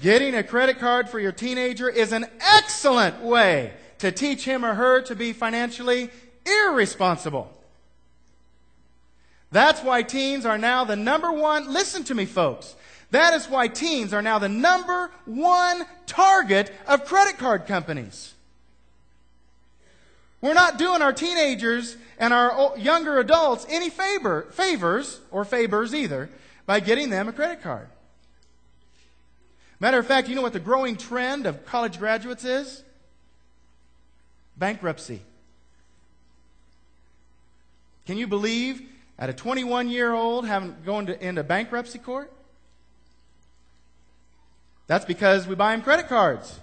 Getting a credit card for your teenager is an excellent way to teach him or her to be financially irresponsible. That's why teens are now the number one, listen to me folks, that is why teens are now the number one target of credit card companies. We're not doing our teenagers and our younger adults any favors either by getting them a credit card. Matter of fact, you know what the growing trend of college graduates is? Bankruptcy. Can you believe at a 21-year-old going into bankruptcy court? That's because we buy them credit cards.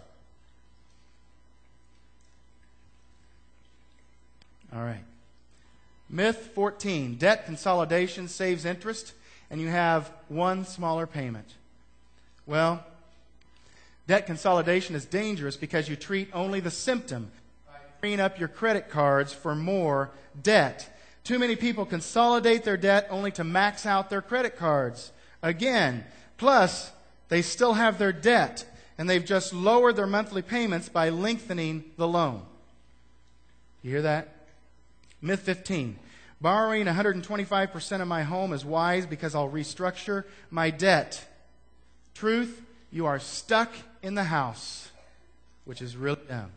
All right. Myth 14. Debt consolidation saves interest, and you have one smaller payment. Well, debt consolidation is dangerous because you treat only the symptom by freeing up your credit cards for more debt. Too many people consolidate their debt only to max out their credit cards. Again, plus they still have their debt, and they've just lowered their monthly payments by lengthening the loan. You hear that? Myth 15. Borrowing 125% of my home is wise because I'll restructure my debt. Truth, you are stuck in the house, which is really dumb.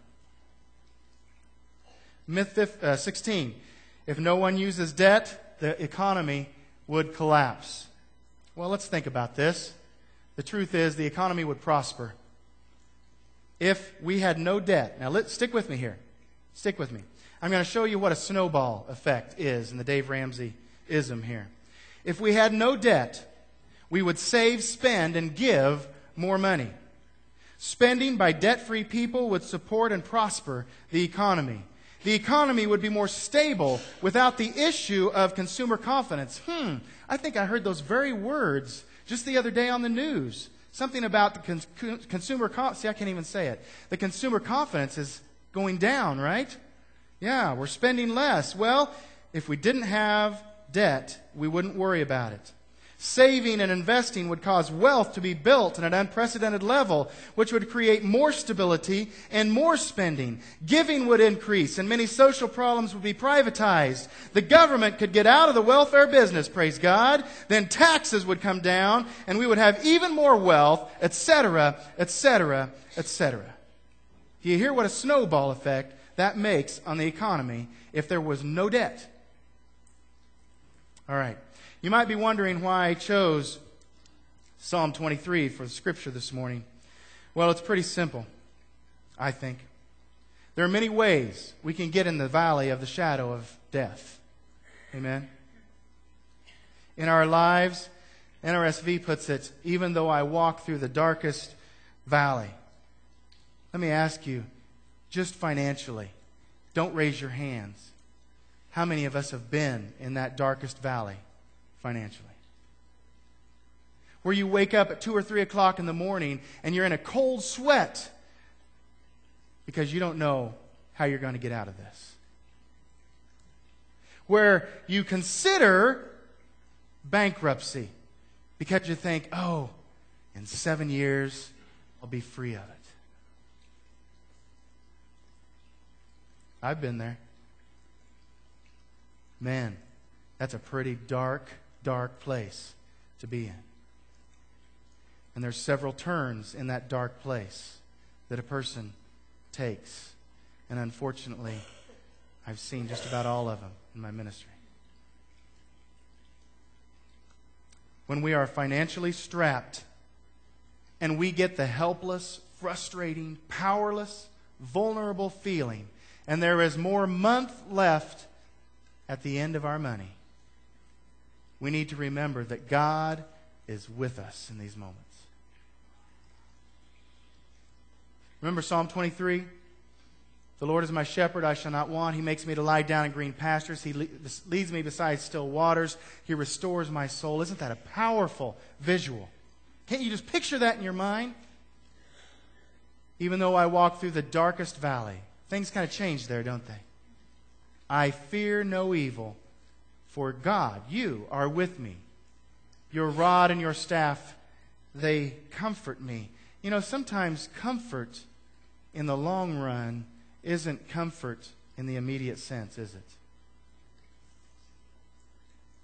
Myth 16. If no one uses debt, the economy would collapse. Well, let's think about this. The truth is, the economy would prosper if we had no debt. Now, stick with me here. Stick with me. I'm going to show you what a snowball effect is in the Dave Ramsey-ism here. If we had no debt, we would save, spend, and give more money. Spending by debt-free people would support and prosper the economy. The economy would be more stable without the issue of consumer confidence. I think I heard those very words just the other day on the news. Something about the consumer confidence. See, I can't even say it. The consumer confidence is going down, right? Yeah, we're spending less. Well, if we didn't have debt, we wouldn't worry about it. Saving and investing would cause wealth to be built at an unprecedented level, which would create more stability and more spending. Giving would increase, and many social problems would be privatized. The government could get out of the welfare business, praise God. Then taxes would come down, and we would have even more wealth, etc., etc., etc. Do you hear what a snowball effect that makes on the economy if there was no debt? All right. You might be wondering why I chose Psalm 23 for the scripture this morning. Well, it's pretty simple, I think. There are many ways we can get in the valley of the shadow of death. Amen? In our lives, NRSV puts it, even though I walk through the darkest valley. Let me ask you, just financially, don't raise your hands. How many of us have been in that darkest valley financially? Where you wake up at 2 or 3 o'clock in the morning and you're in a cold sweat because you don't know how you're going to get out of this. Where you consider bankruptcy because you think, oh, in 7 years I'll be free of it. I've been there. Man, that's a pretty dark place to be in. And there's several turns in that dark place that a person takes. And unfortunately, I've seen just about all of them in my ministry. When we are financially strapped and we get the helpless, frustrating, powerless, vulnerable feeling, and there is more month left at the end of our money, we need to remember that God is with us in these moments. Remember Psalm 23? The Lord is my shepherd, I shall not want. He makes me to lie down in green pastures. He leads me beside still waters. He restores my soul. Isn't that a powerful visual? Can't you just picture that in your mind? Even though I walk through the darkest valley, things kind of change there, don't they? I fear no evil, for God, you are with me. Your rod and your staff, they comfort me. You know, sometimes comfort in the long run isn't comfort in the immediate sense, is it?